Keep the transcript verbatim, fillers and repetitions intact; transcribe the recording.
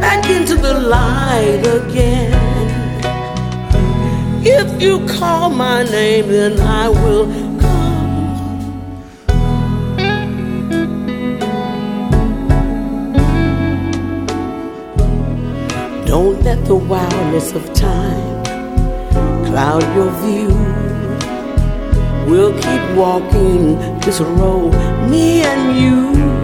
back into the light again. If you call my name, then I will come. Don't let the wildness of time cloud your view. We'll keep walking this road, me and you.